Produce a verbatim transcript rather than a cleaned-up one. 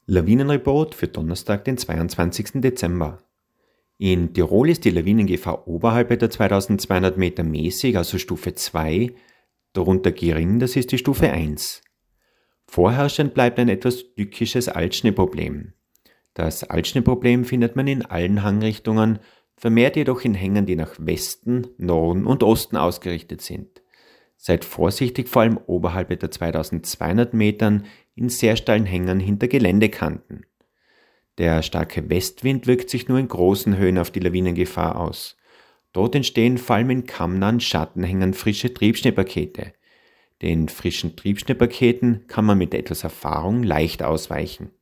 Lawinenreport für Donnerstag, den zweiundzwanzigsten Dezember. In Tirol ist die Lawinengefahr oberhalb der zweitausendzweihundert Meter mäßig, also Stufe zwei, darunter gering, das ist die Stufe eins. Vorherrschend bleibt ein etwas tückisches Altschneeproblem. Das Altschneeproblem findet man in allen Hangrichtungen, vermehrt jedoch in Hängen, die nach Westen, Norden und Osten ausgerichtet sind. Seid vorsichtig, vor allem oberhalb der zweitausendzweihundert Metern in sehr steilen Hängen hinter Geländekanten. Der starke Westwind wirkt sich nur in großen Höhen auf die Lawinengefahr aus. Dort entstehen vor allem in kammnahen Schattenhängen frische Triebschneepakete. Den frischen Triebschneepaketen kann man mit etwas Erfahrung leicht ausweichen.